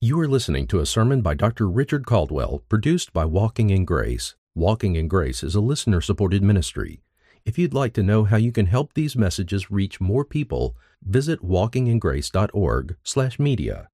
You are listening to a sermon by Dr. Richard Caldwell, produced by Walking in Grace. Walking in Grace is a listener-supported ministry. If you'd like to know how you can help these messages reach more people, visit walkingingrace.org/media.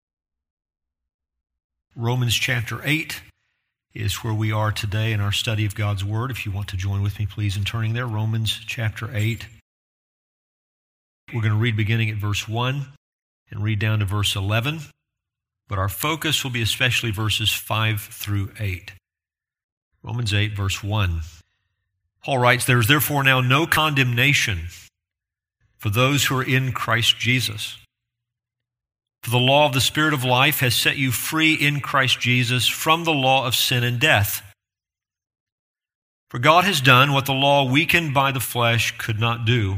Romans chapter 8 is where we are today in our study of God's Word. If you want to join with me, please, in turning there. Romans chapter 8. We're going to read beginning at verse 1 and read down to verse 11. But our focus will be especially verses 5 through 8. Romans 8, verse 1. Paul writes, "There is therefore now no condemnation for those who are in Christ Jesus. For the law of the Spirit of life has set you free in Christ Jesus from the law of sin and death. For God has done what the law weakened by the flesh could not do,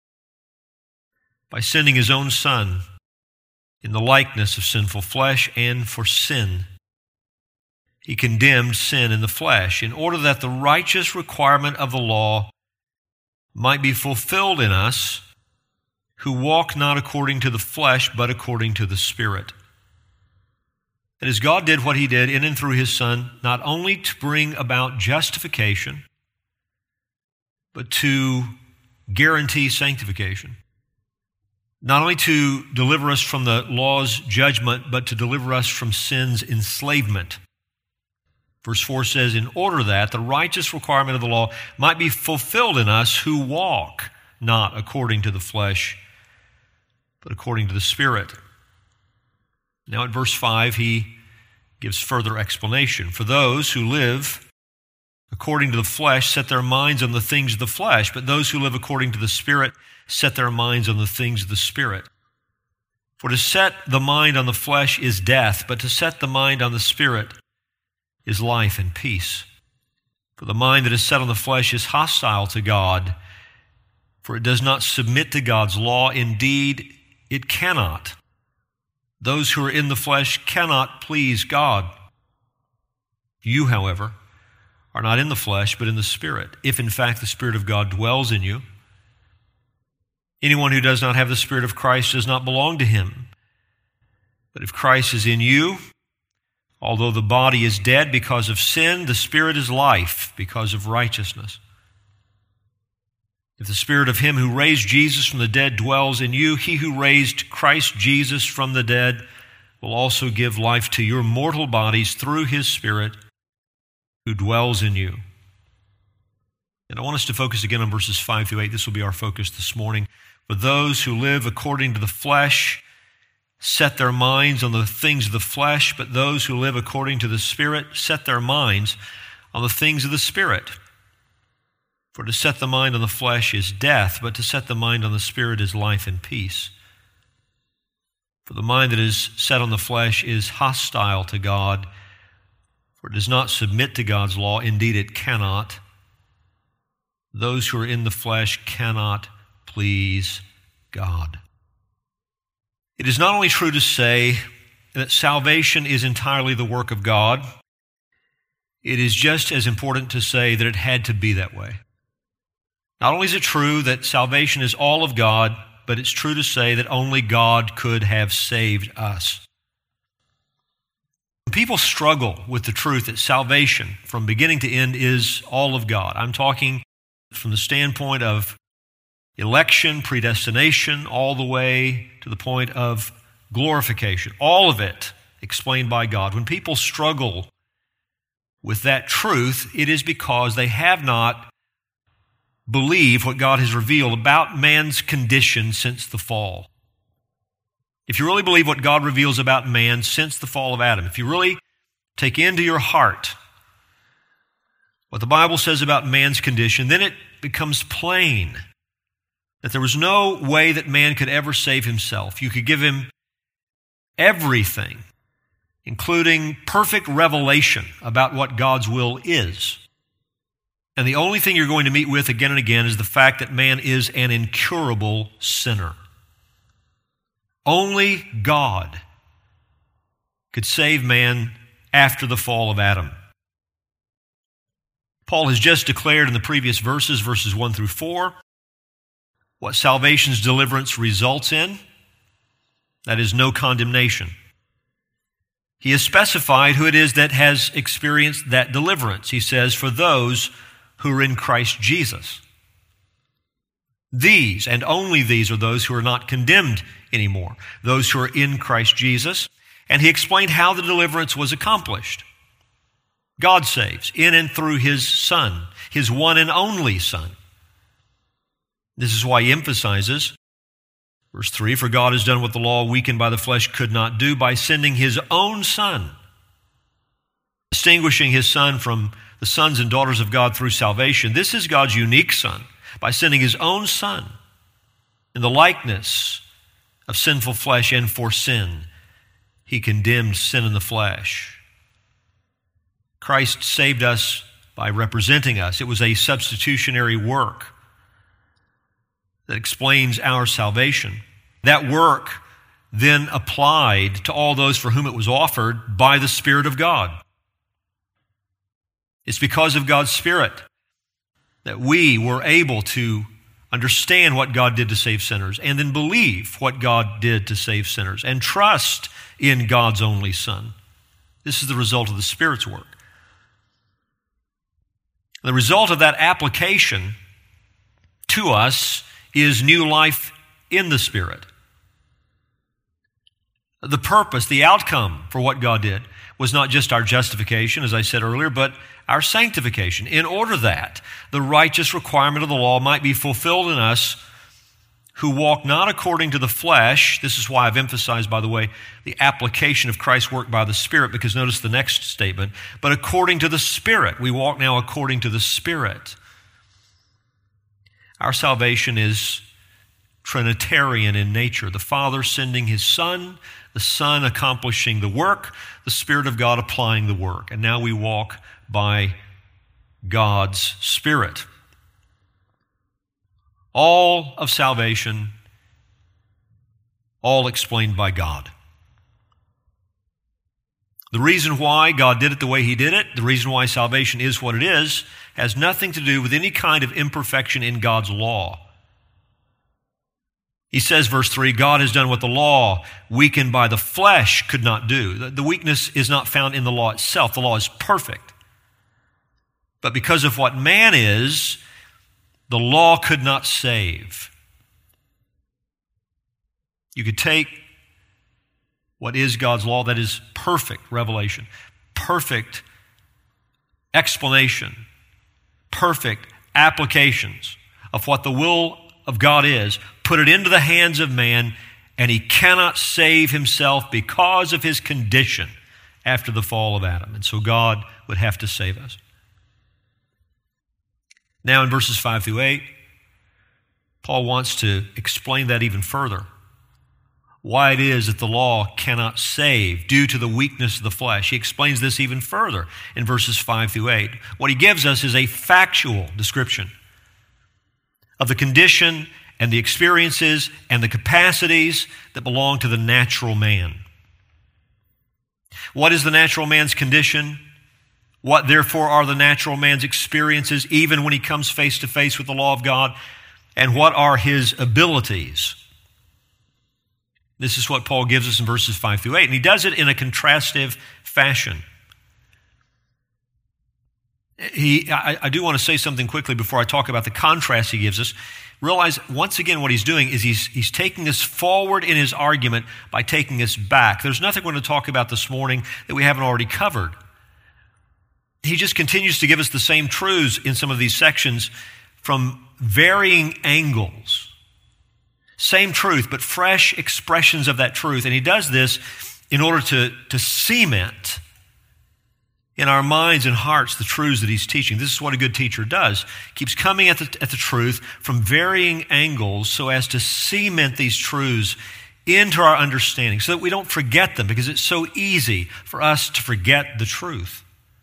by sending His own Son in the likeness of sinful flesh, and for sin He condemned sin in the flesh, in order that the righteous requirement of the law might be fulfilled in us, who walk not according to the flesh, but according to the Spirit." And as God did what He did in and through His Son, not only to bring about justification, but to guarantee sanctification. Not only to deliver us from the law's judgment, but to deliver us from sin's enslavement. Verse 4 says, "In order that the righteous requirement of the law might be fulfilled in us who walk not according to the flesh, but according to the Spirit." Now at verse 5, he gives further explanation. "For those who live according to the flesh set their minds on the things of the flesh, but those who live according to the Spirit set their minds on the things of the Spirit. For to set the mind on the flesh is death, but to set the mind on the Spirit is life and peace. For the mind that is set on the flesh is hostile to God, for it does not submit to God's law. Indeed, it cannot. Those who are in the flesh cannot please God. You, however, are not in the flesh, but in the Spirit, if in fact the Spirit of God dwells in you. Anyone who does not have the Spirit of Christ does not belong to Him. But if Christ is in you, although the body is dead because of sin, the Spirit is life because of righteousness. If the Spirit of Him who raised Jesus from the dead dwells in you, He who raised Christ Jesus from the dead will also give life to your mortal bodies through His Spirit who dwells in you." And I want us to focus again on verses 5 through 8. This will be our focus this morning. "For those who live according to the flesh set their minds on the things of the flesh, but those who live according to the Spirit set their minds on the things of the Spirit. For to set the mind on the flesh is death, but to set the mind on the Spirit is life and peace. For the mind that is set on the flesh is hostile to God, for it does not submit to God's law. Indeed, it cannot. Those who are in the flesh cannot please God." It is not only true to say that salvation is entirely the work of God, it is just as important to say that it had to be that way. Not only is it true that salvation is all of God, but it's true to say that only God could have saved us. When people struggle with the truth that salvation from beginning to end is all of God, I'm talking from the standpoint of election, predestination, all the way to the point of glorification, all of it explained by God. When people struggle with that truth, it is because they have not believed what God has revealed about man's condition since the fall. If you really believe what God reveals about man since the fall of Adam, if you really take into your heart what the Bible says about man's condition, then it becomes plain that there was no way that man could ever save himself. You could give him everything, including perfect revelation about what God's will is. And the only thing you're going to meet with again and again is the fact that man is an incurable sinner. Only God could save man after the fall of Adam. Paul has just declared in the previous verses 1 through 4, what salvation's deliverance results in. That is no condemnation. He has specified who it is that has experienced that deliverance. He says, for those who are in Christ Jesus. These, and only these, are those who are not condemned anymore, those who are in Christ Jesus. And he explained how the deliverance was accomplished. God saves in and through his Son, his one and only Son. This is why he emphasizes, verse 3, for God has done what the law, weakened by the flesh, could not do by sending his own Son, distinguishing his Son from the sons and daughters of God through salvation. This is God's unique Son, by sending his own Son in the likeness of sinful flesh, and for sin. He condemned sin in the flesh. Christ saved us by representing us. It was a substitutionary work that explains our salvation. That work then applied to all those for whom it was offered by the Spirit of God. It's because of God's Spirit that we were able to understand what God did to save sinners, and then believe what God did to save sinners, and trust in God's only Son. This is the result of the Spirit's work. The result of that application to us is new life in the Spirit. The purpose, the outcome for what God did was not just our justification, as I said earlier, but our sanctification, in order that the righteous requirement of the law might be fulfilled in us who walk not according to the flesh. This is why I've emphasized, by the way, the application of Christ's work by the Spirit, because notice the next statement, but according to the Spirit. We walk now according to the Spirit. Our salvation is Trinitarian in nature. The Father sending his Son, the Son accomplishing the work, the Spirit of God applying the work. And now we walk by God's Spirit. All of salvation, all explained by God. The reason why God did it the way he did it, the reason why salvation is what it is, has nothing to do with any kind of imperfection in God's law. He says, verse 3, God has done what the law, weakened by the flesh, could not do. The weakness is not found in the law itself. The law is perfect. But because of what man is, the law could not save. You could take what is God's law, that is perfect revelation, perfect explanation, perfect applications of what the will of God is, put it into the hands of man, and he cannot save himself because of his condition after the fall of Adam. And so God would have to save us. Now in verses 5 through 8, Paul wants to explain that even further. Why it is that the law cannot save due to the weakness of the flesh. He explains this even further in verses 5 through 8. What he gives us is a factual description of the condition and the experiences and the capacities that belong to the natural man. What is the natural man's condition? What, therefore, are the natural man's experiences, even when he comes face to face with the law of God? And what are his abilities? This is what Paul gives us in verses 5 through 8, and he does it in a contrastive fashion. I do want to say something quickly before I talk about the contrast he gives us. Realize, once again, what he's doing is he's taking us forward in his argument by taking us back. There's nothing we're going to talk about this morning that we haven't already covered. He just continues to give us the same truths in some of these sections from varying angles. Same truth, but fresh expressions of that truth. And he does this in order to cement in our minds and hearts the truths that he's teaching. This is what a good teacher does. Keeps coming at the truth from varying angles so as to cement these truths into our understanding so that we don't forget them, because it's so easy for us to forget the truth.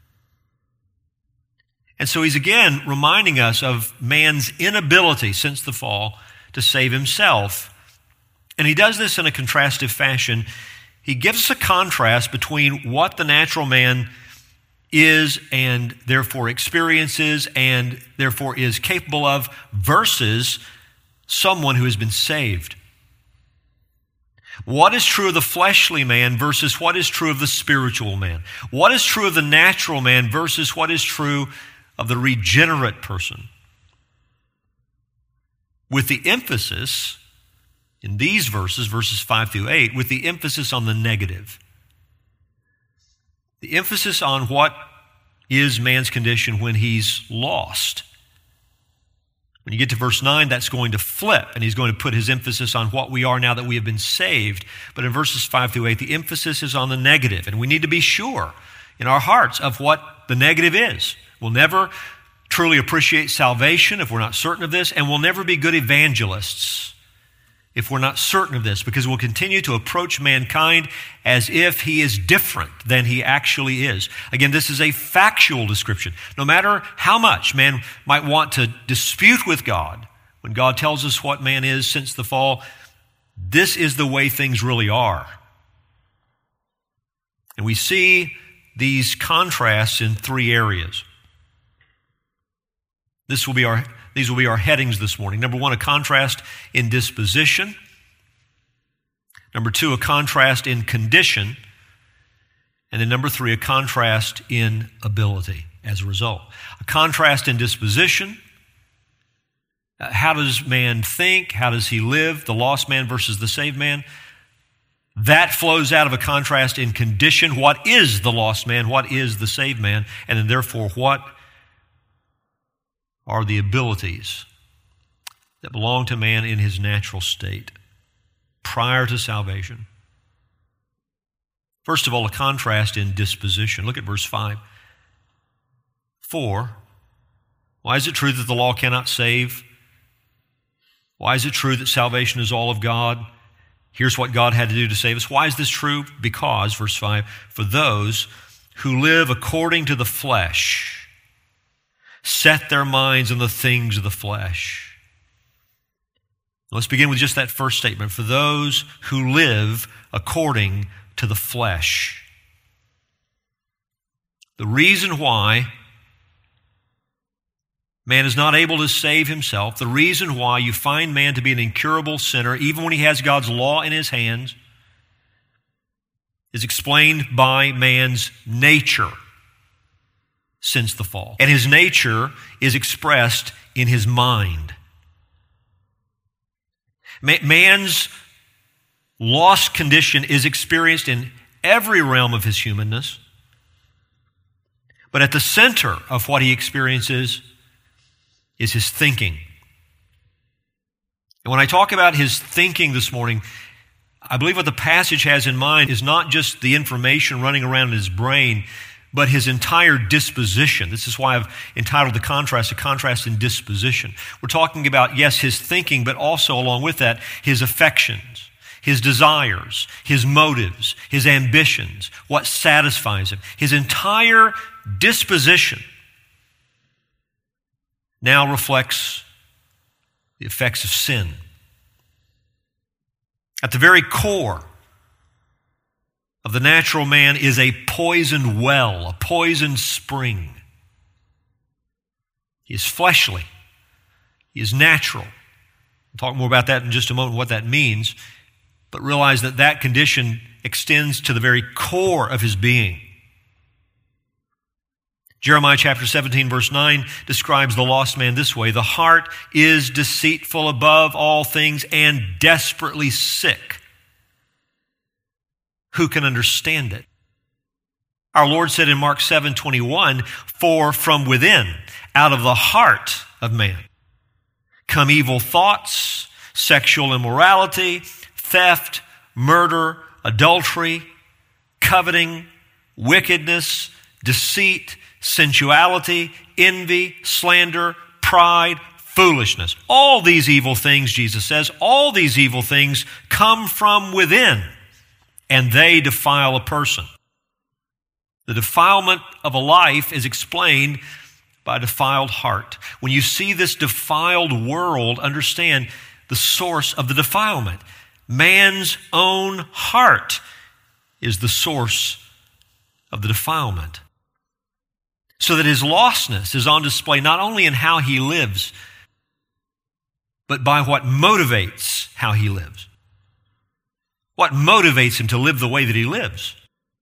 And so he's again reminding us of man's inability since the fall to save himself. And he does this in a contrastive fashion. He gives us a contrast between what the natural man is and therefore experiences and therefore is capable of versus someone who has been saved. What is true of the fleshly man versus what is true of the spiritual man? What is true of the natural man versus what is true of the regenerate person? With the emphasis in these verses, verses 5 through 8, with the emphasis on the negative. The emphasis on what is man's condition when he's lost. When you get to verse 9, that's going to flip, and he's going to put his emphasis on what we are now that we have been saved. But in verses 5 through 8, the emphasis is on the negative, and we need to be sure in our hearts of what the negative is. We'll never truly appreciate salvation if we're not certain of this, and we'll never be good evangelists if we're not certain of this, because we'll continue to approach mankind as if he is different than he actually is. Again, this is a factual description. No matter how much man might want to dispute with God, when God tells us what man is since the fall, this is the way things really are. And we see these contrasts in three areas. These will be our headings this morning. Number one, a contrast in disposition. Number two, a contrast in condition. And then number three, a contrast in ability as a result. A contrast in disposition. How does man think? How does he live? The lost man versus the saved man. That flows out of a contrast in condition. What is the lost man? What is the saved man? And then therefore, what are the abilities that belong to man in his natural state prior to salvation? First of all, a contrast in disposition. Look at verse 5. For, why is it true that the law cannot save? Why is it true that salvation is all of God? Here's what God had to do to save us. Why is this true? Because, verse 5, for those who live according to the flesh set their minds on the things of the flesh. Let's begin with just that first statement. For those who live according to the flesh. The reason why man is not able to save himself, the reason why you find man to be an incurable sinner, even when he has God's law in his hands, is explained by man's nature since the fall. And his nature is expressed in his mind. Man's lost condition is experienced in every realm of his humanness, but at the center of what he experiences is his thinking. And when I talk about his thinking this morning, I believe what the passage has in mind is not just the information running around in his brain, but his entire disposition. This is why I've entitled the contrast, a contrast in disposition. We're talking about, yes, his thinking, but also along with that, his affections, his desires, his motives, his ambitions, what satisfies him. His entire disposition now reflects the effects of sin. At the very core of the natural man is a poisoned well, a poisoned spring. He is fleshly. He is natural. We'll talk more about that in just a moment, what that means. But realize that that condition extends to the very core of his being. Jeremiah chapter 17, verse 9 describes the lost man this way: the heart is deceitful above all things and desperately sick. Who can understand it? Our Lord said in Mark 7:21, for from within, out of the heart of man, come evil thoughts, sexual immorality, theft, murder, adultery, coveting, wickedness, deceit, sensuality, envy, slander, pride, foolishness. All these evil things, Jesus says, all these evil things come from within, and they defile a person. The defilement of a life is explained by a defiled heart. When you see this defiled world, understand the source of the defilement. Man's own heart is the source of the defilement. So that his lostness is on display not only in how he lives, but by what motivates how he lives. What motivates him to live the way that he lives?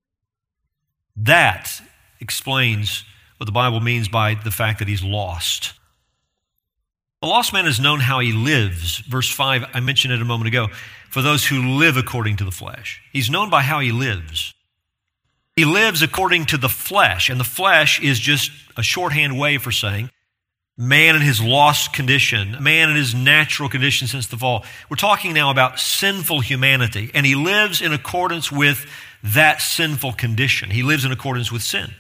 That explains what the Bible means by the fact that he's lost. The lost man has known how he lives. Verse 5, I mentioned it a moment ago. For those who live according to the flesh. He's known by how he lives. He lives according to the flesh, and the flesh is just a shorthand way for saying man in his lost condition, man in his natural condition since the fall. We're talking now about sinful humanity, and he lives in accordance with that sinful condition. He lives in accordance with sin.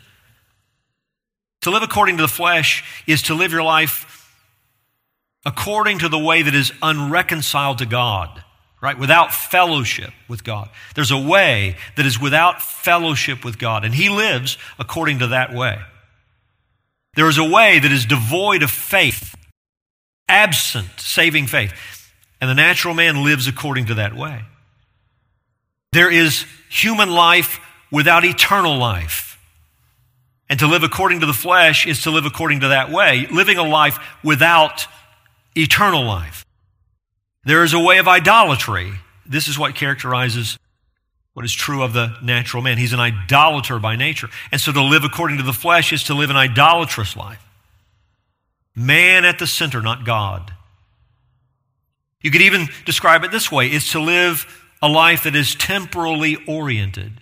To live according to the flesh is to live your life according to the way that is unreconciled to God, right? Without fellowship with God. There's a way that is without fellowship with God, and he lives according to that way. There is a way that is devoid of faith, absent saving faith, and the natural man lives according to that way. There is human life without eternal life. And to live according to the flesh is to live according to that way, living a life without eternal life. There is a way of idolatry. This is what characterizes what is true of the natural man. He's an idolater by nature. And so to live according to the flesh is to live an idolatrous life. Man at the center, not God. You could even describe it this way. It's to live a life that is temporally oriented.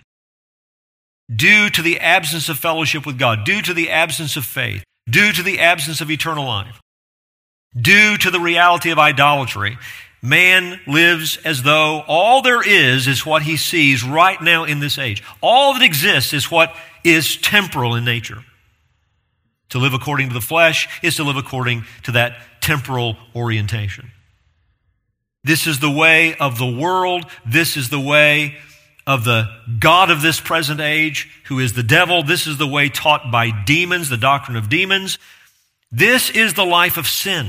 Due to the absence of fellowship with God, due to the absence of faith, due to the absence of eternal life, due to the reality of idolatry, man lives as though all there is what he sees right now in this age. All that exists is what is temporal in nature. To live according to the flesh is to live according to that temporal orientation. This is the way of the world. This is the way of the God of this present age, who is the devil. This is the way taught by demons, the doctrine of demons. This is the life of sin.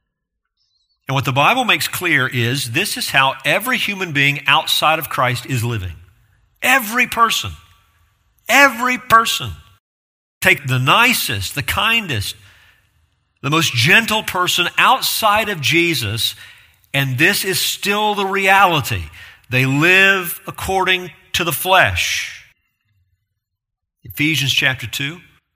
And what the Bible makes clear is this is how every human being outside of Christ is living. Every person. Every person. Take the nicest, the kindest, the most gentle person outside of Jesus, and this is still the reality. They live according to the flesh. Ephesians chapter 2,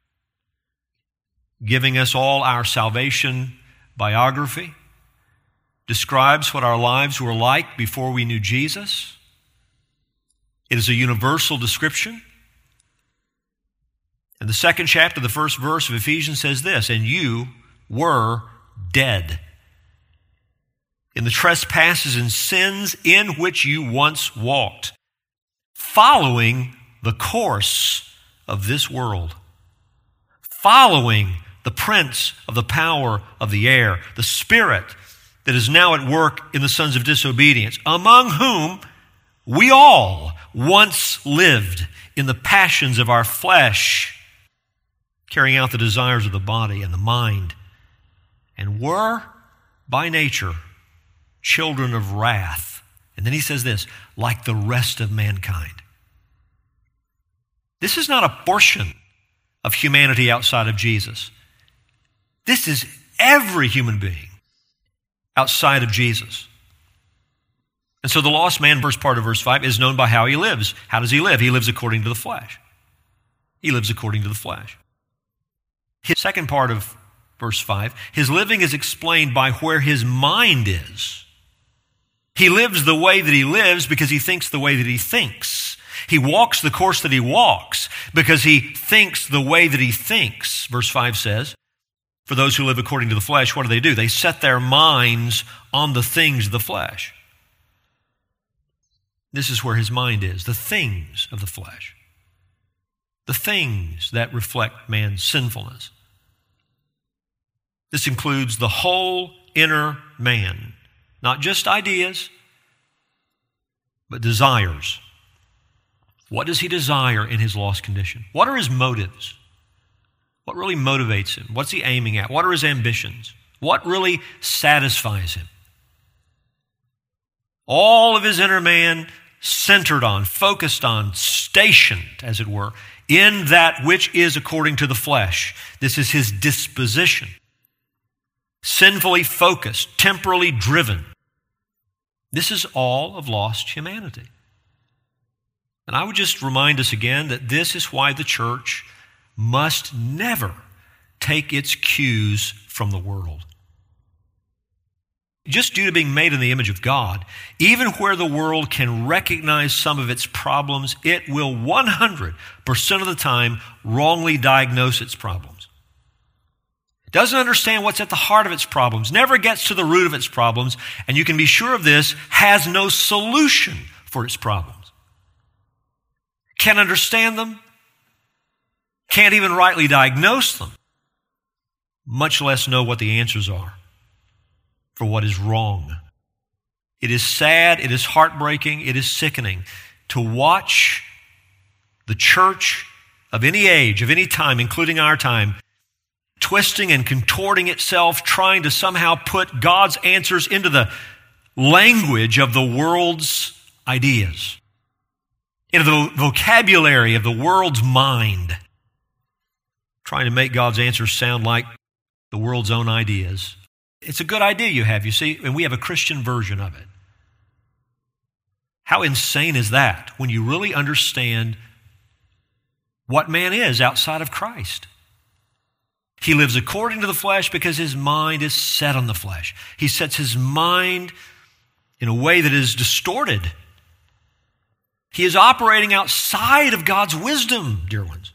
giving us all our salvation biography, describes what our lives were like before we knew Jesus. It is a universal description. And the second chapter, the first verse of Ephesians says this, and you were dead in the trespasses and sins in which you once walked, following the course of this world, following the prince of the power of the air, the spirit that is now at work in the sons of disobedience, among whom we all once lived in the passions of our flesh, carrying out the desires of the body and the mind, and were by nature children of wrath. And then he says this, like the rest of mankind. This is not a portion of humanity outside of Jesus. This is every human being outside of Jesus. And so the lost man, first part of verse 5, is known by how he lives. How does he live? He lives according to the flesh. He lives according to the flesh. His second part of verse 5, his living is explained by where his mind is. He lives the way that he lives because he thinks the way that he thinks. He walks the course that he walks because he thinks the way that he thinks. Verse 5 says, for those who live according to the flesh, what do? They set their minds on the things of the flesh. This is where his mind is, the things of the flesh. The things that reflect man's sinfulness. This includes the whole inner man, not just ideas, but desires. What does he desire in his lost condition? What are his motives? What really motivates him? What's he aiming at? What are his ambitions? What really satisfies him? All of his inner man centered on, focused on, stationed, as it were, in that which is according to the flesh. This is his disposition. Sinfully focused, temporally driven. This is all of lost humanity. And I would just remind us again that this is why the church must never take its cues from the world. Just due to being made in the image of God, even where the world can recognize some of its problems, it will 100% of the time wrongly diagnose its problems. It doesn't understand what's at the heart of its problems, never gets to the root of its problems, and you can be sure of this, has no solution for its problems. Can't understand them, can't even rightly diagnose them, much less know what the answers are for what is wrong. It is sad, it is heartbreaking, it is sickening to watch the church of any age, of any time, including our time, twisting and contorting itself, trying to somehow put God's answers into the language of the world's ideas, into the vocabulary of the world's mind, trying to make God's answers sound like the world's own ideas. It's a good idea you have, you see, and we have a Christian version of it. How insane is that when you really understand what man is outside of Christ? He lives according to the flesh because his mind is set on the flesh. He sets his mind in a way that is distorted. He is operating outside of God's wisdom, dear ones.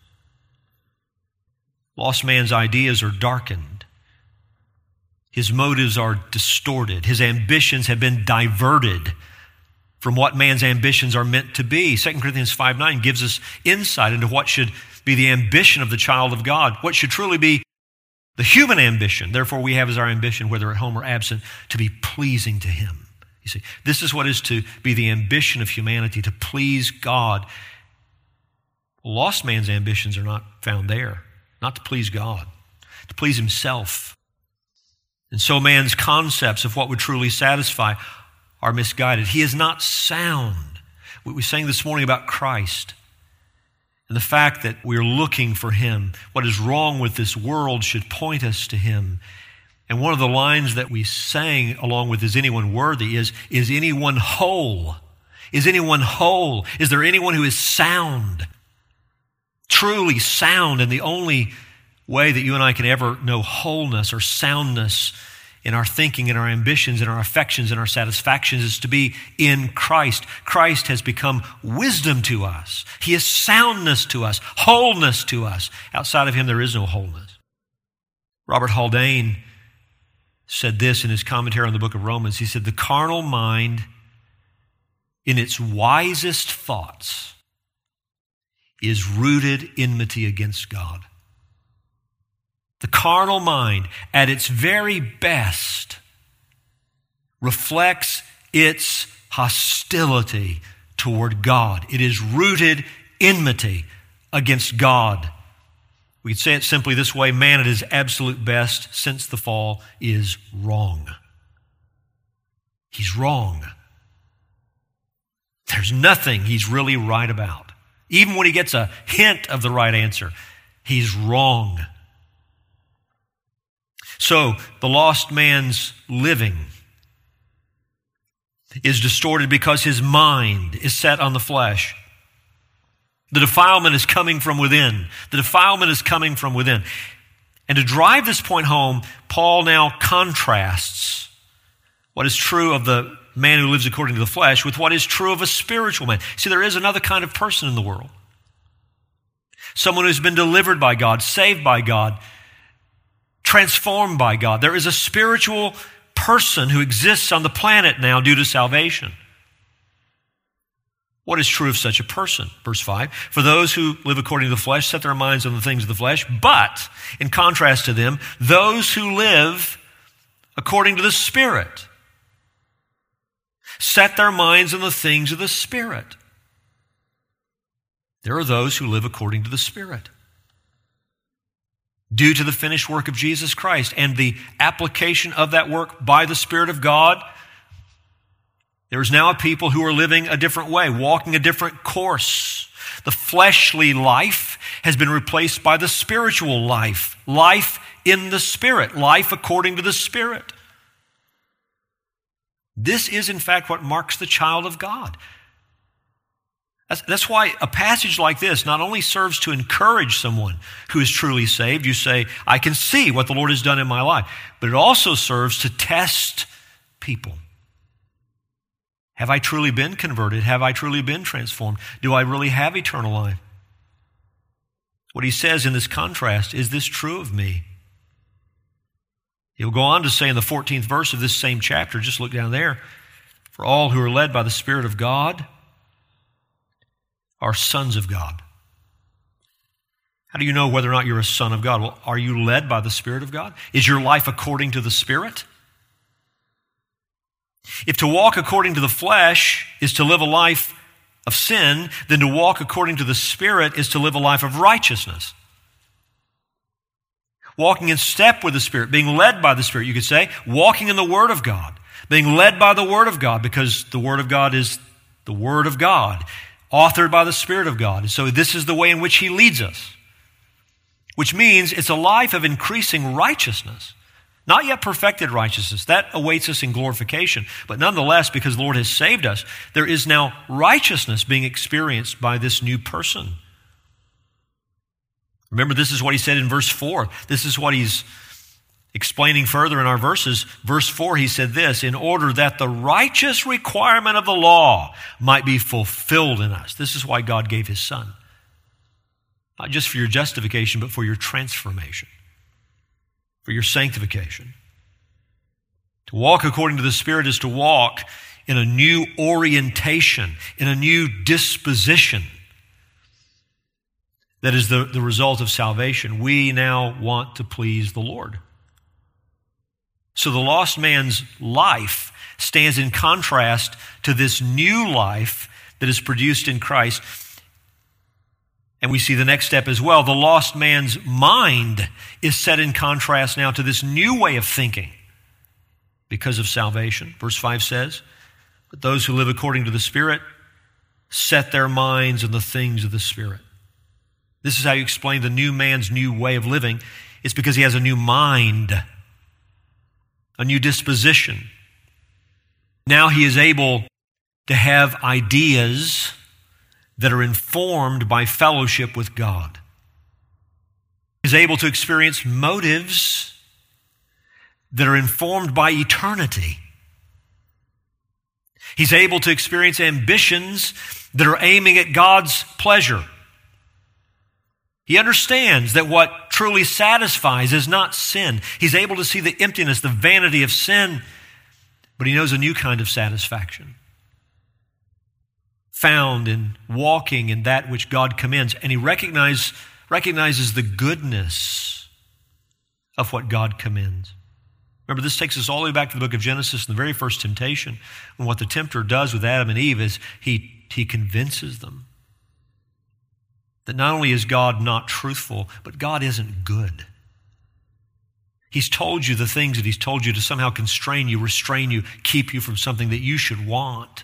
Lost man's ideas are darkened. His motives are distorted. His ambitions have been diverted from what man's ambitions are meant to be. 2 Corinthians 5:9 gives us insight into what should be the ambition of the child of God, what should truly be the human ambition. Therefore, we have as our ambition, whether at home or absent, to be pleasing to Him. You see, this is what is to be the ambition of humanity, to please God. Lost man's ambitions are not found there, not to please God, to please himself. And so man's concepts of what would truly satisfy are misguided. He is not sound. We sang this morning about Christ and the fact that we're looking for Him. What is wrong with this world should point us to Him. And one of the lines that we sang along with "Is anyone worthy?" is anyone whole? Is anyone whole? Is there anyone who is sound? Truly sound, and the only way that you and I can ever know wholeness or soundness in our thinking, in our ambitions, in our affections, in our satisfactions is to be in Christ. Christ has become wisdom to us. He is soundness to us, wholeness to us. Outside of Him, there is no wholeness. Robert Haldane said this in his commentary on the book of Romans. He said, "The carnal mind in its wisest thoughts is rooted enmity against God." The carnal mind, at its very best, reflects its hostility toward God. It is rooted enmity against God. We could say it simply this way: man at his absolute best since the fall is wrong. He's wrong. There's nothing he's really right about. Even when he gets a hint of the right answer, he's wrong. So the lost man's living is distorted because his mind is set on the flesh. The defilement is coming from within. The defilement is coming from within. And to drive this point home, Paul now contrasts what is true of the man who lives according to the flesh with what is true of a spiritual man. See, there is another kind of person in the world. Someone who's been delivered by God, saved by God, transformed by God. There is a spiritual person who exists on the planet now due to salvation. What is true of such a person? Verse 5, "For those who live according to the flesh set their minds on the things of the flesh, but, in contrast to them, those who live according to the Spirit set their minds on the things of the Spirit." There are those who live according to the Spirit, due to the finished work of Jesus Christ and the application of that work by the Spirit of God. There is now a people who are living a different way, walking a different course. The fleshly life has been replaced by the spiritual life, life in the Spirit, life according to the Spirit. This is, in fact, what marks the child of God. That's why a passage like this not only serves to encourage someone who is truly saved. You say, I can see what the Lord has done in my life. But it also serves to test people. Have I truly been converted? Have I truly been transformed? Do I really have eternal life? What he says in this contrast, is this true of me? He'll go on to say in the 14th verse of this same chapter, just look down there, for all who are led by the Spirit of God are sons of God. How do you know whether or not you're a son of God? Well, are you led by the Spirit of God? Is your life according to the Spirit? If to walk according to the flesh is to live a life of sin, then to walk according to the Spirit is to live a life of righteousness. Walking in step with the Spirit, being led by the Spirit, you could say, walking in the Word of God, being led by the Word of God, because the Word of God is the Word of God, authored by the Spirit of God. And so this is the way in which he leads us, which means it's a life of increasing righteousness, not yet perfected righteousness. That awaits us in glorification. But nonetheless, because the Lord has saved us, there is now righteousness being experienced by this new person. Remember, this is what he said in verse 4. This is what he's explaining further in our verses. Verse 4, he said this, in order that the righteous requirement of the law might be fulfilled in us. This is why God gave his Son. Not just for your justification, but for your transformation, for your sanctification. To walk according to the Spirit is to walk in a new orientation, in a new disposition. That is the result of salvation. We now want to please the Lord. So the lost man's life stands in contrast to this new life that is produced in Christ. And we see the next step as well. The lost man's mind is set in contrast now to this new way of thinking because of salvation. Verse 5 says, but those who live according to the Spirit set their minds on the things of the Spirit. This is how you explain the new man's new way of living. It's because he has a new mind, a new disposition. Now he is able to have ideas that are informed by fellowship with God. He is able to experience motives that are informed by eternity. He's able to experience ambitions that are aiming at God's pleasure. He understands that what truly satisfies is not sin. He's able to see the emptiness, the vanity of sin, but he knows a new kind of satisfaction found in walking in that which God commends. And he recognizes the goodness of what God commends. Remember, this takes us all the way back to the book of Genesis and the very first temptation. And what the tempter does with Adam and Eve is he convinces them that not only is God not truthful, but God isn't good. He's told you the things that he's told you to somehow constrain you, restrain you, keep you from something that you should want.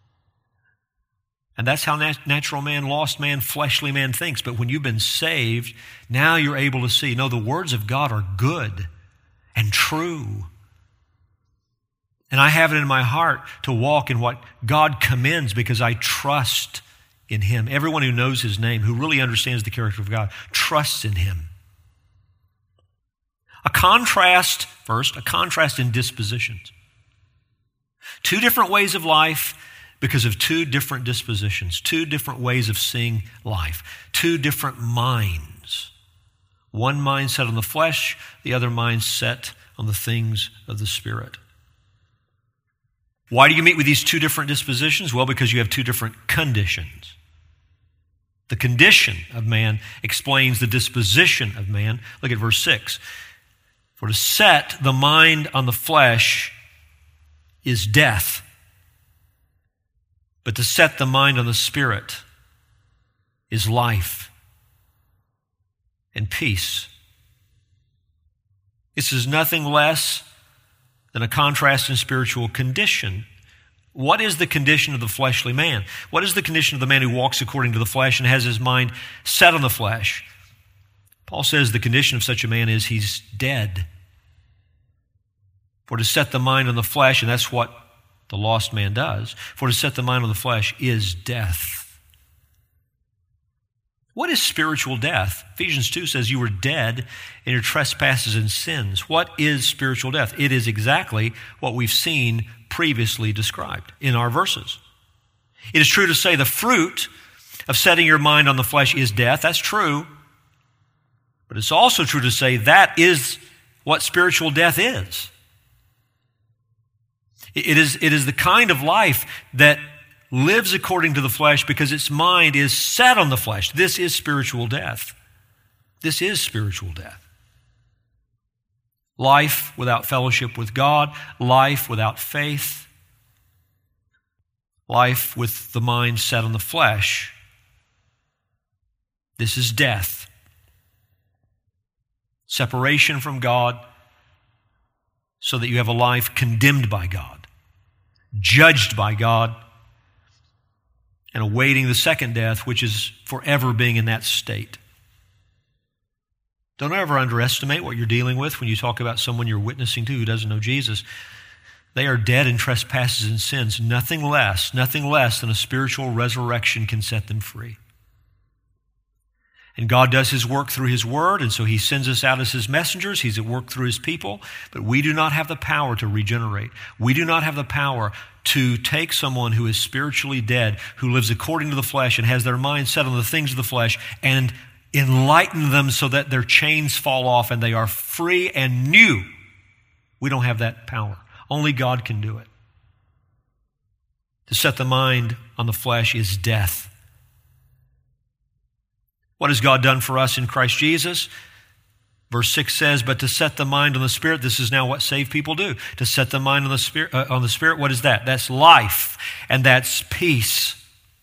And that's how natural man, lost man, fleshly man thinks. But when you've been saved, now you're able to see, no, the words of God are good and true. And I have it in my heart to walk in what God commends because I trust in him. Everyone who knows his name, who really understands the character of God, trusts in him. A contrast in dispositions. Two different ways of life because of two different dispositions, two different ways of seeing life, two different minds. One mind set on the flesh, the other mind set on the things of the Spirit. Why do you meet with these two different dispositions? Well, because you have two different conditions. The condition of man explains the disposition of man. Look at verse 6. For to set the mind on the flesh is death, but to set the mind on the Spirit is life and peace. This is nothing less than a contrast in spiritual condition. What is the condition of the fleshly man? What is the condition of the man who walks according to the flesh and has his mind set on the flesh? Paul says the condition of such a man is he's dead. For to set the mind on the flesh, and that's what the lost man does, for to set the mind on the flesh is death. What is spiritual death? Ephesians 2 says you were dead in your trespasses and sins. What is spiritual death? It is exactly what we've seen previously described in our verses. It is true to say the fruit of setting your mind on the flesh is death. That's true. But it's also true to say that is what spiritual death is. It is the kind of life that lives according to the flesh because its mind is set on the flesh. This is spiritual death. This is spiritual death. Life without fellowship with God, life without faith, life with the mind set on the flesh. This is death. Separation from God so that you have a life condemned by God, judged by God, and awaiting the second death, which is forever being in that state. Don't ever underestimate what you're dealing with when you talk about someone you're witnessing to who doesn't know Jesus. They are dead in trespasses and sins. Nothing less than a spiritual resurrection can set them free. And God does His work through His Word, and so He sends us out as His messengers. He's at work through His people, but we do not have the power to regenerate. We do not have the power to take someone who is spiritually dead, who lives according to the flesh and has their mind set on the things of the flesh, and enlighten them so that their chains fall off and they are free and new. We don't have that power. Only God can do it. To set the mind on the flesh is death. What has God done for us in Christ Jesus? Verse 6 says, but to set the mind on the Spirit, this is now what saved people do. To set the mind on the Spirit, what is that? That's life, and that's peace.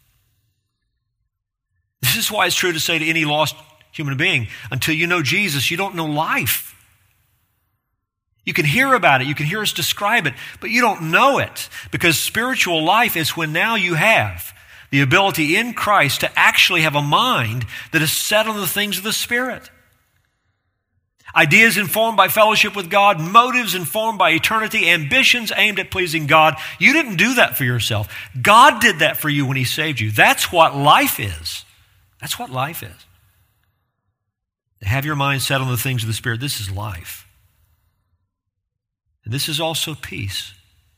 This is why it's true to say to any lost human being, until you know Jesus, you don't know life. You can hear about it, you can hear us describe it, but you don't know it, because spiritual life is when now you have the ability in Christ to actually have a mind that is set on the things of the Spirit. Ideas informed by fellowship with God, motives informed by eternity, ambitions aimed at pleasing God. You didn't do that for yourself. God did that for you when He saved you. That's what life is. That's what life is. To have your mind set on the things of the Spirit, this is life. And this is also peace.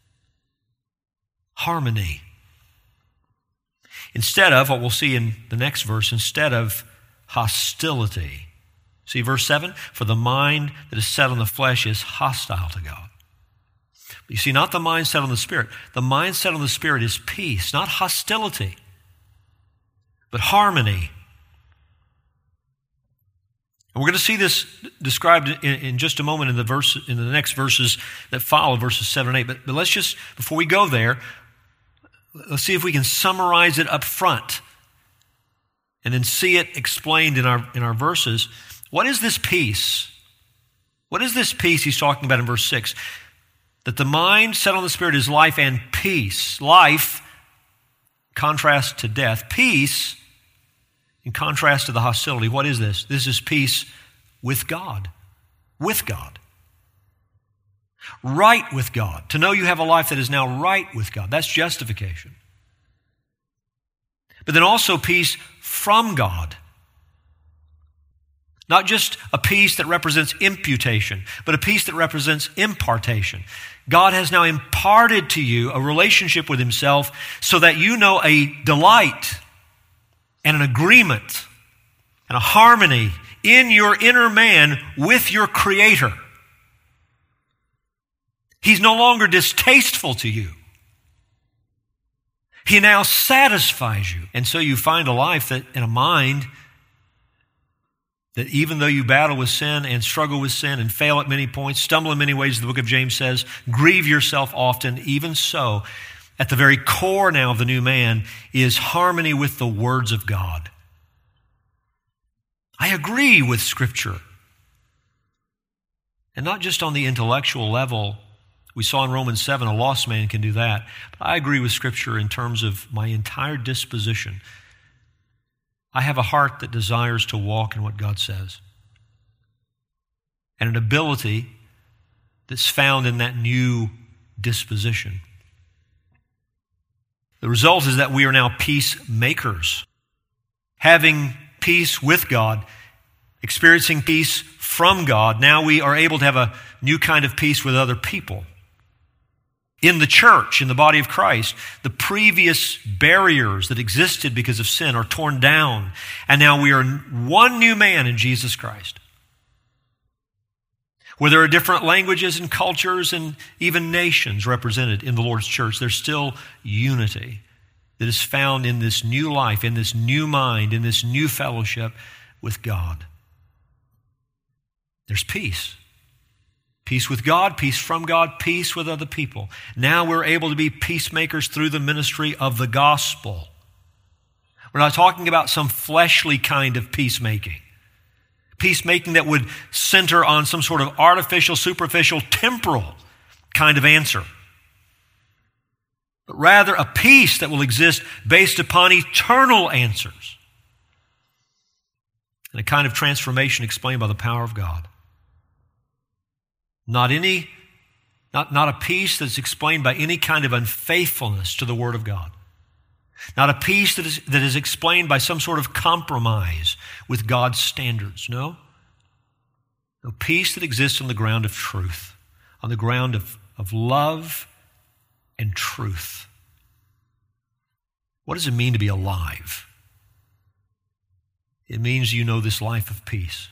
Harmony. Instead of, what we'll see in the next verse, instead of hostility. See verse 7? For the mind that is set on the flesh is hostile to God. But you see, not the mind set on the Spirit. The mind set on the Spirit is peace, not hostility, but harmony. And we're going to see this described in just a moment in the next verses that follow, verses 7 and 8. But let's just, before we go there, let's see if we can summarize it up front and then see it explained in our verses. What is this peace? What is this peace he's talking about in verse 6? That the mind set on the Spirit is life and peace. Life, contrast to death. Peace, in contrast to the hostility. What is this? This is peace with God. With God. Right with God. To know you have a life that is now right with God. That's justification. But then also peace from God. Not just a peace that represents imputation, but a peace that represents impartation. God has now imparted to you a relationship with Himself so that you know a delight and an agreement and a harmony in your inner man with your Creator. He's no longer distasteful to you. He now satisfies you. And so you find a life that, in a mind that even though you battle with sin and struggle with sin and fail at many points, stumble in many ways, the book of James says, grieve yourself often, even so, at the very core now of the new man is harmony with the words of God. I agree with Scripture. And not just on the intellectual level. We saw in Romans 7, a lost man can do that. But I agree with Scripture in terms of my entire disposition. I have a heart that desires to walk in what God says. And an ability that's found in that new disposition. The result is that we are now peacemakers. Having peace with God, experiencing peace from God, now we are able to have a new kind of peace with other people. In the church, in the body of Christ, the previous barriers that existed because of sin are torn down, and now we are one new man in Jesus Christ. Where there are different languages and cultures and even nations represented in the Lord's church, there's still unity that is found in this new life, in this new mind, in this new fellowship with God. There's peace. Peace with God, peace from God, peace with other people. Now we're able to be peacemakers through the ministry of the gospel. We're not talking about some fleshly kind of peacemaking. Peacemaking that would center on some sort of artificial, superficial, temporal kind of answer. But rather a peace that will exist based upon eternal answers. And a kind of transformation explained by the power of God. Not a peace that's explained by any kind of unfaithfulness to the Word of God. Not a peace that is explained by some sort of compromise with God's standards. No. No, peace that exists on the ground of truth, on the ground of love and truth. What does it mean to be alive? It means you know this life of peace.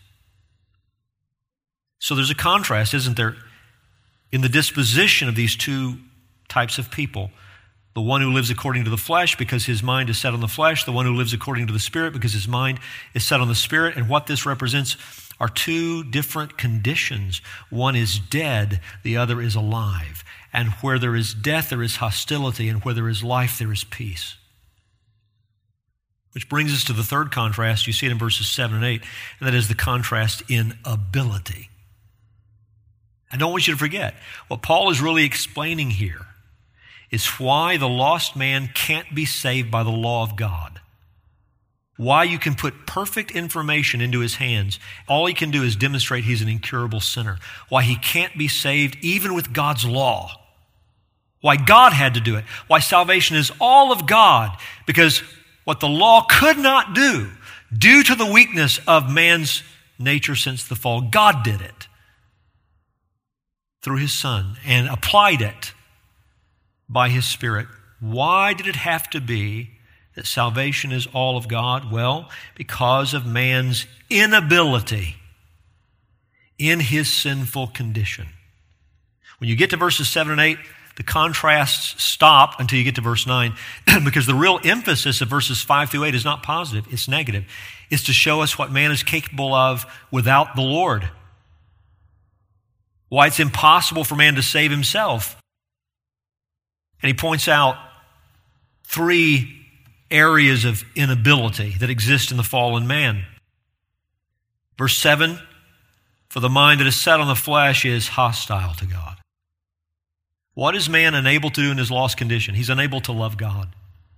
So there's a contrast, isn't there, in the disposition of these two types of people. The one who lives according to the flesh because his mind is set on the flesh. The one who lives according to the Spirit because his mind is set on the Spirit. And what this represents are two different conditions. One is dead, the other is alive. And where there is death, there is hostility. And where there is life, there is peace. Which brings us to the third contrast. You see it in verses 7 and 8. And that is the contrast in ability. I don't want you to forget, what Paul is really explaining here is why the lost man can't be saved by the law of God. Why you can put perfect information into his hands. All he can do is demonstrate he's an incurable sinner. Why he can't be saved even with God's law. Why God had to do it. Why salvation is all of God. Because what the law could not do, due to the weakness of man's nature since the fall, God did it through his Son and applied it by his Spirit. Why did it have to be that salvation is all of God? Well, because of man's inability in his sinful condition. When you get to verses 7 and 8, the contrasts stop until you get to verse 9 because the real emphasis of verses 5 through 8 is not positive, it's negative. It's to show us what man is capable of without the Lord. Why it's impossible for man to save himself. And he points out three areas of inability that exist in the fallen man. Verse 7, for the mind that is set on the flesh is hostile to God. What is man unable to do in his lost condition? He's unable to love God.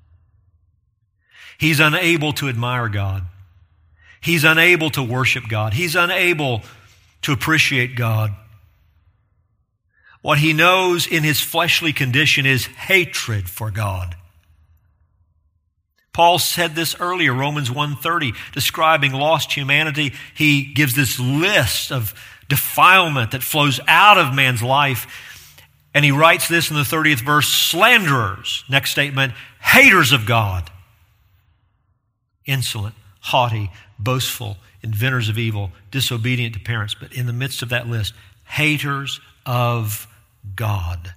He's unable to admire God. He's unable to worship God. He's unable to appreciate God. What he knows in his fleshly condition is hatred for God. Paul said this earlier, Romans 1:30, describing lost humanity. He gives this list of defilement that flows out of man's life. And he writes this in the 30th verse, slanderers, next statement, haters of God, insolent, haughty, boastful, inventors of evil, disobedient to parents. But in the midst of that list, haters of God.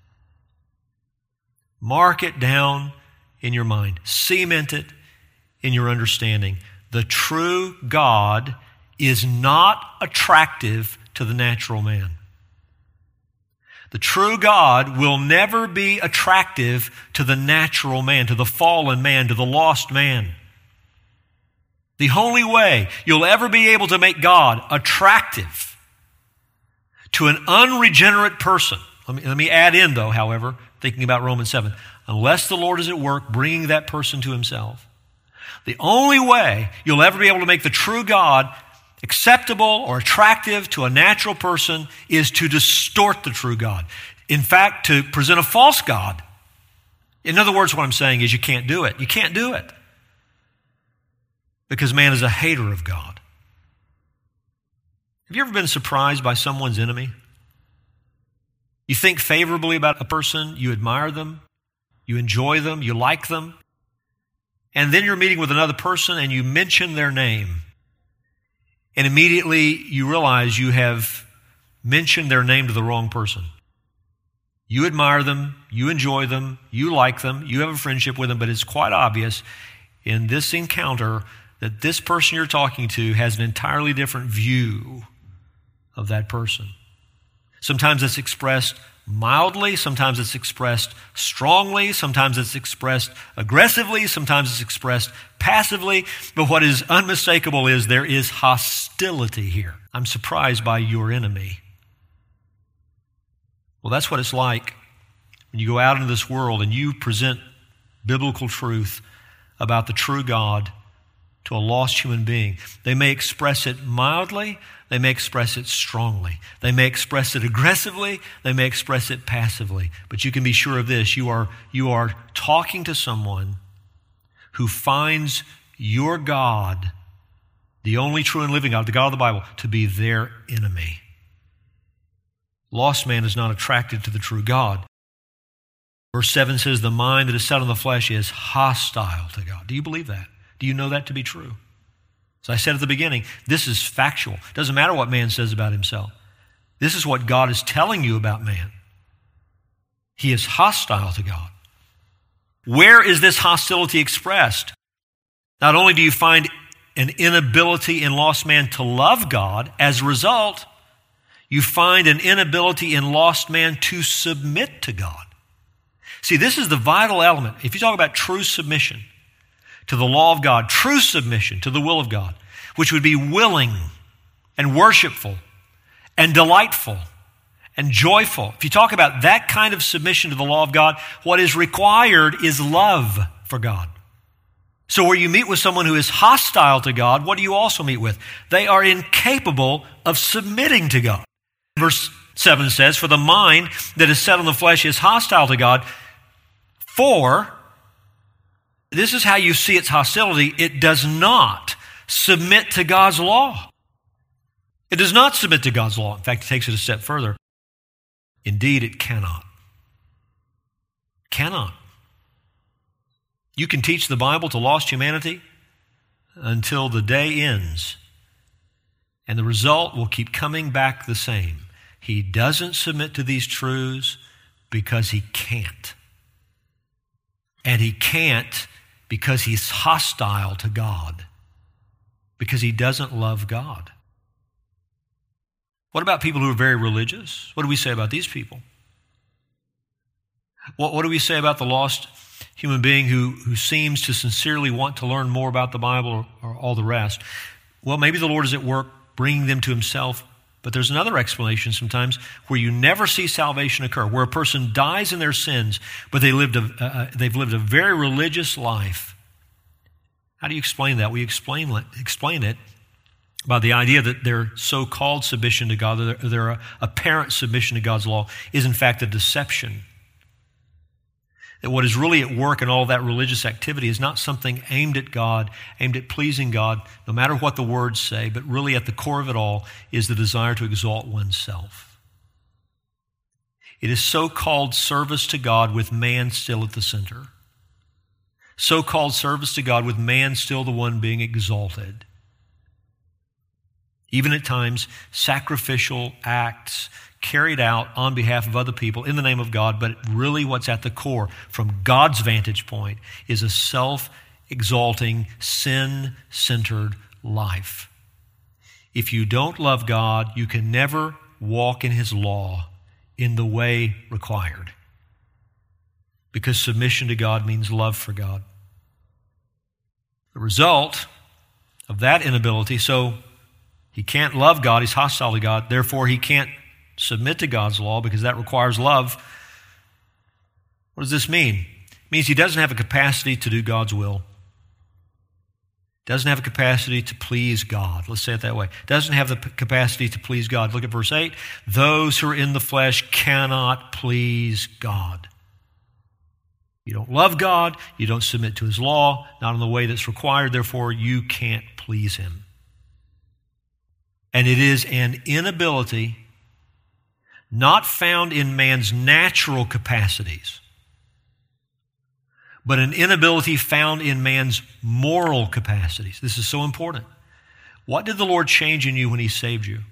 Mark it down in your mind. Cement it in your understanding. The true God is not attractive to the natural man. The true God will never be attractive to the natural man, to the fallen man, to the lost man. The only way you'll ever be able to make God attractive to an unregenerate person, let me add in though, however, thinking about Romans 7, unless the Lord is at work bringing that person to himself, the only way you'll ever be able to make the true God acceptable or attractive to a natural person is to distort the true God. In fact, to present a false God. In other words, what I'm saying is you can't do it. You can't do it. because man is a hater of God. Have you ever been surprised by someone's enemy? You think favorably about a person, you admire them, you enjoy them, you like them, and then you're meeting with another person and you mention their name, and immediately you realize you have mentioned their name to the wrong person. You admire them, you enjoy them, you like them, you have a friendship with them, but it's quite obvious in this encounter that this person you're talking to has an entirely different view of that person. Sometimes it's expressed mildly, sometimes it's expressed strongly, sometimes it's expressed aggressively, sometimes it's expressed passively, but what is unmistakable is there is hostility here. I'm surprised by your enemy. Well, that's what it's like when you go out into this world and you present biblical truth about the true God to a lost human being. They may express it mildly, they may express it strongly, they may express it aggressively, they may express it passively. But you can be sure of this, you are talking to someone who finds your God, the only true and living God, the God of the Bible, to be their enemy. Lost man is not attracted to the true God. Verse 7 says, the mind that is set on the flesh is hostile to God. Do you believe that? Do you know that to be true? As I said at the beginning, this is factual. It doesn't matter what man says about himself. This is what God is telling you about man. He is hostile to God. Where is this hostility expressed? Not only do you find an inability in lost man to love God, as a result, you find an inability in lost man to submit to God. See, this is the vital element. If you talk about true submission to the law of God, true submission to the will of God, which would be willing and worshipful and delightful and joyful. If you talk about that kind of submission to the law of God, what is required is love for God. So where you meet with someone who is hostile to God, what do you also meet with? They are incapable of submitting to God. Verse 7 says, for the mind that is set on the flesh is hostile to God, for, this is how you see its hostility, it does not submit to God's law. It does not submit to God's law. In fact, it takes it a step further. Indeed, it cannot. Cannot. You can teach the Bible to lost humanity until the day ends, and the result will keep coming back the same. He doesn't submit to these truths because he can't. And he can't because he's hostile to God, because he doesn't love God. What about people who are very religious? What do we say about these people? What do we say about the lost human being who seems to sincerely want to learn more about the Bible or all the rest? Well, maybe the Lord is at work bringing them to himself, but there's another explanation sometimes where you never see salvation occur, where a person dies in their sins, but they've lived a very religious life. How do you explain that? We explain it by the idea that their so-called submission to God, their apparent submission to God's law, is in fact a deception. That what is really at work in all that religious activity is not something aimed at God, aimed at pleasing God, no matter what the words say, but really at the core of it all is the desire to exalt oneself. It is so-called service to God with man still at the center. So-called service to God with man still the one being exalted. Even at times, sacrificial acts carried out on behalf of other people in the name of God, but really what's at the core from God's vantage point is a self-exalting, sin-centered life. If you don't love God, you can never walk in his law in the way required, because submission to God means love for God. The result of that inability, so he can't love God, he's hostile to God, therefore he can't submit to God's law because that requires love. What does this mean? It means he doesn't have a capacity to do God's will. Doesn't have a capacity to please God. Let's say it that way. Doesn't have the capacity to please God. Look at verse 8. Those who are in the flesh cannot please God. You don't love God. You don't submit to His law, not in the way that's required. Therefore, you can't please Him. And it is an inability not found in man's natural capacities, but an inability found in man's moral capacities. This is so important. What did the Lord change in you when He saved you?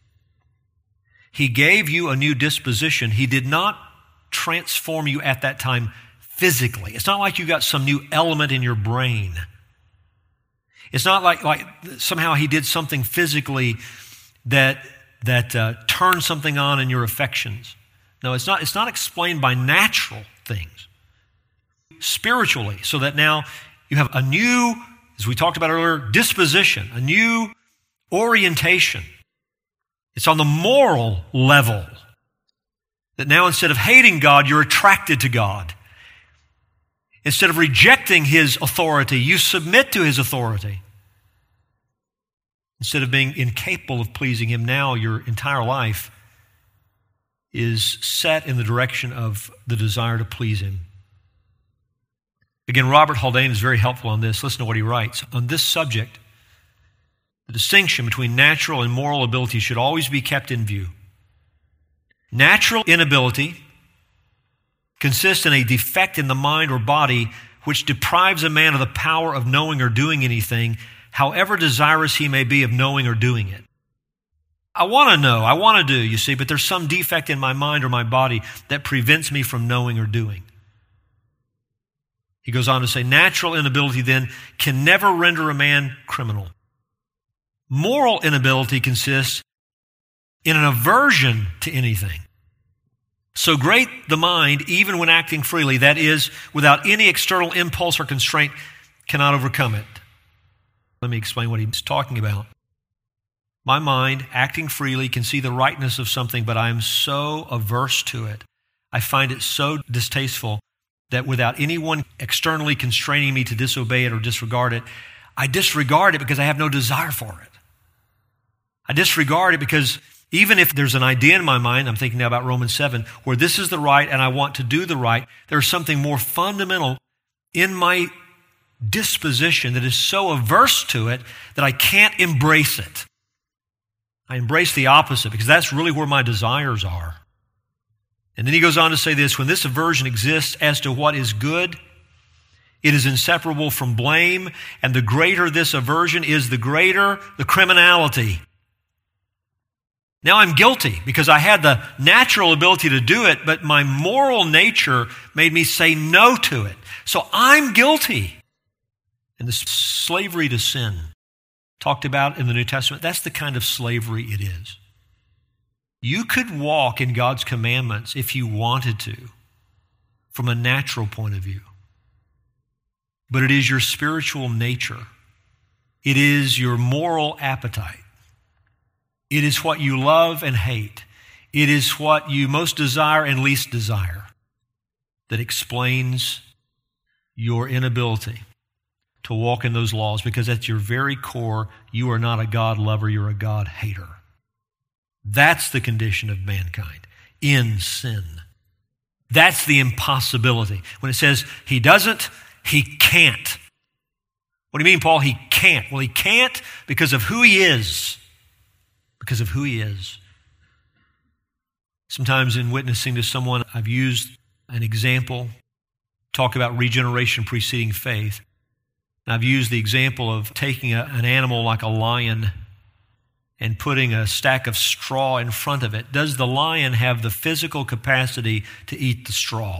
He gave you a new disposition. He did not transform you at that time physically. It's not like you got some new element in your brain. It's not like somehow He did something physically that turned something on in your affections. No, it's not explained by natural things. Spiritually, so that now you have a new, as we talked about earlier, disposition, a new orientation. It's on the moral level that now instead of hating God, you're attracted to God. Instead of rejecting His authority, you submit to His authority. Instead of being incapable of pleasing Him, now your entire life is set in the direction of the desire to please Him. Again, Robert Haldane is very helpful on this. Listen to what he writes. On this subject, the distinction between natural and moral ability should always be kept in view. Natural inability consists in a defect in the mind or body which deprives a man of the power of knowing or doing anything, however desirous he may be of knowing or doing it. I want to know, I want to do, you see, but there's some defect in my mind or my body that prevents me from knowing or doing. He goes on to say, natural inability then can never render a man criminal. Moral inability consists in an aversion to anything. So great the mind, even when acting freely, that is, without any external impulse or constraint, cannot overcome it. Let me explain what he's talking about. My mind, acting freely, can see the rightness of something, but I am so averse to it. I find it so distasteful that without anyone externally constraining me to disobey it or disregard it, I disregard it because I have no desire for it. I disregard it because even if there's an idea in my mind, I'm thinking now about Romans 7, where this is the right and I want to do the right, there's something more fundamental in my disposition that is so averse to it that I can't embrace it. I embrace the opposite because that's really where my desires are. And then he goes on to say this, when this aversion exists as to what is good, it is inseparable from blame, and the greater this aversion is, the greater the criminality. Now I'm guilty because I had the natural ability to do it, but my moral nature made me say no to it. So I'm guilty. And the slavery to sin talked about in the New Testament, that's the kind of slavery it is. You could walk in God's commandments if you wanted to, from a natural point of view. But it is your spiritual nature. It is your moral appetite. It is what you love and hate. It is what you most desire and least desire that explains your inability to walk in those laws, because at your very core, you are not a God lover, you're a God hater. That's the condition of mankind in sin. That's the impossibility. When it says he doesn't, he can't. What do you mean, Paul? He can't. Well, he can't because of who he is. Because of who he is. Sometimes in witnessing to someone, I've used an example, talk about regeneration preceding faith. And I've used the example of taking an animal like a lion and putting a stack of straw in front of it. Does the lion have the physical capacity to eat the straw?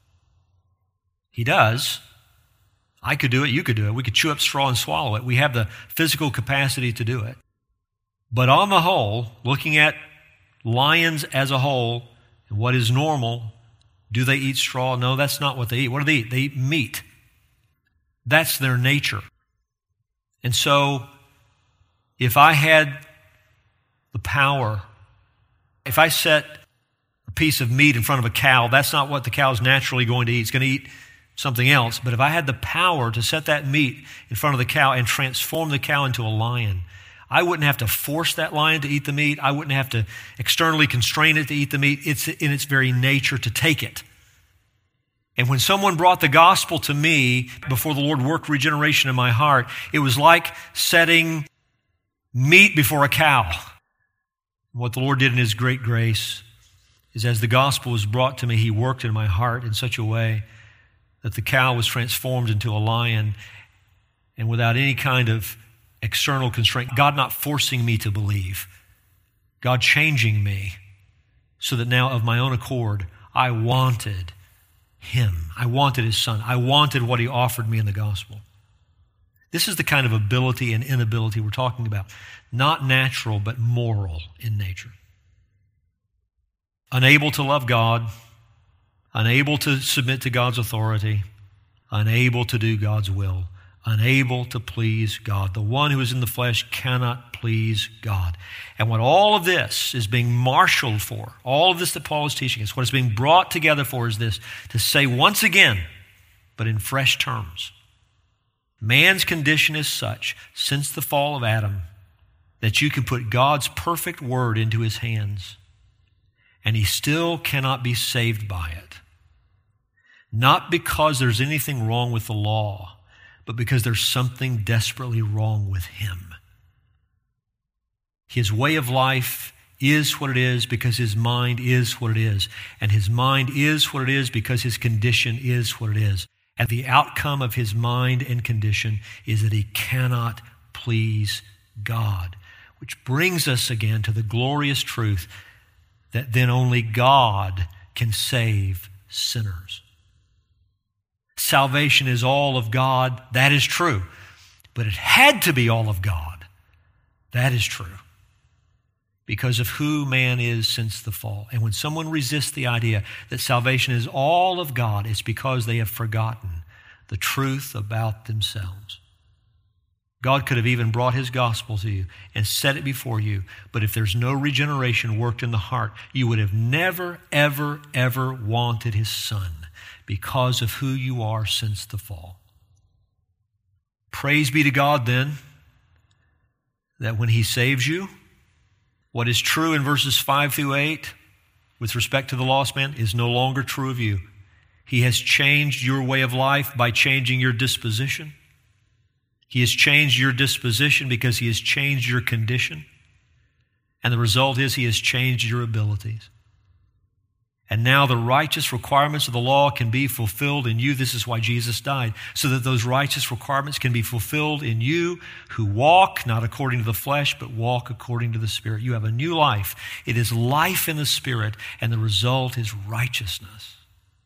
He does. I could do it, you could do it. We could chew up straw and swallow it. We have the physical capacity to do it. But on the whole, looking at lions as a whole, and what is normal, do they eat straw? No, that's not what they eat. What do they eat? They eat meat. That's their nature. And so, if I had the power, if I set a piece of meat in front of a cow, that's not what the cow is naturally going to eat. It's going to eat something else. But if I had the power to set that meat in front of the cow and transform the cow into a lion, I wouldn't have to force that lion to eat the meat. I wouldn't have to externally constrain it to eat the meat. It's in its very nature to take it. And when someone brought the gospel to me before the Lord worked regeneration in my heart, it was like setting meat before a cow. What the Lord did in His great grace is as the gospel was brought to me, He worked in my heart in such a way that the cow was transformed into a lion, and without any kind of external constraint, God not forcing me to believe, God changing me so that now of my own accord, I wanted Him. I wanted His Son. I wanted what He offered me in the gospel. This is the kind of ability and inability we're talking about. Not natural, but moral in nature. Unable to love God, unable to submit to God's authority, unable to do God's will, unable to please God. The one who is in the flesh cannot please God. And what all of this is being marshaled for, all of this that Paul is teaching us, what it's being brought together for is this, to say once again, but in fresh terms, man's condition is such, since the fall of Adam, that you can put God's perfect word into his hands, and he still cannot be saved by it. Not because there's anything wrong with the law, but because there's something desperately wrong with him. His way of life is what it is because his mind is what it is. And his mind is what it is because his condition is what it is. And the outcome of his mind and condition is that he cannot please God. Which brings us again to the glorious truth that then only God can save sinners. Salvation is all of God. That is true. But it had to be all of God. That is true. Because of who man is since the fall. And when someone resists the idea that salvation is all of God, it's because they have forgotten the truth about themselves. God could have even brought his gospel to you and set it before you. But if there's no regeneration worked in the heart, you would have never, ever, ever wanted his Son because of who you are since the fall. Praise be to God then that when he saves you, what is true in verses 5 through 8 with respect to the lost man is no longer true of you. He has changed your way of life by changing your disposition. He has changed your disposition because he has changed your condition. And the result is he has changed your abilities. And now the righteous requirements of the law can be fulfilled in you. This is why Jesus died, so that those righteous requirements can be fulfilled in you who walk not according to the flesh, but walk according to the Spirit. You have a new life. It is life in the Spirit, and the result is righteousness.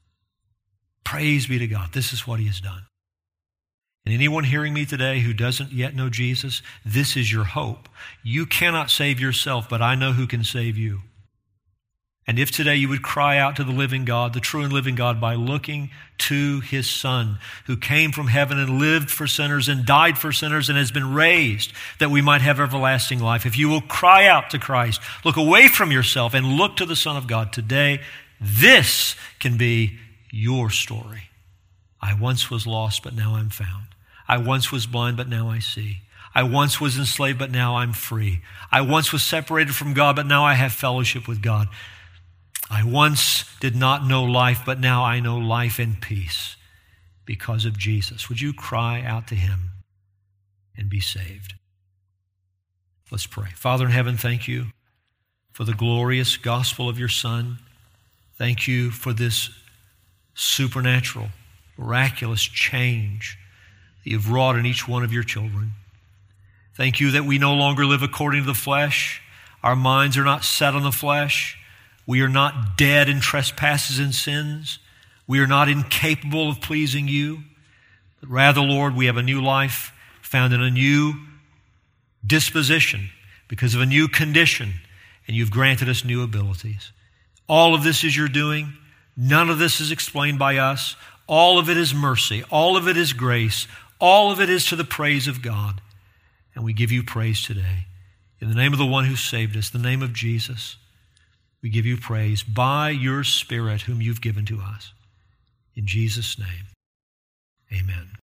Praise be to God. This is what he has done. And anyone hearing me today who doesn't yet know Jesus, this is your hope. You cannot save yourself, but I know who can save you. And if today you would cry out to the living God, the true and living God, by looking to his Son, who came from heaven and lived for sinners and died for sinners and has been raised that we might have everlasting life. If you will cry out to Christ, look away from yourself and look to the Son of God today, this can be your story. I once was lost, but now I'm found. I once was blind, but now I see. I once was enslaved, but now I'm free. I once was separated from God, but now I have fellowship with God. I once did not know life, but now I know life and peace because of Jesus. Would you cry out to him and be saved? Let's pray. Father in heaven, thank you for the glorious gospel of your Son. Thank you for this supernatural, miraculous change that you've wrought in each one of your children. Thank you that we no longer live according to the flesh. Our minds are not set on the flesh. We are not dead in trespasses and sins. We are not incapable of pleasing you. But rather, Lord, we have a new life found in a new disposition because of a new condition, and you've granted us new abilities. All of this is your doing. None of this is explained by us. All of it is mercy. All of it is grace. All of it is to the praise of God. And we give you praise today. In the name of the one who saved us, the name of Jesus, we give you praise by your Spirit whom you've given to us. In Jesus' name, amen.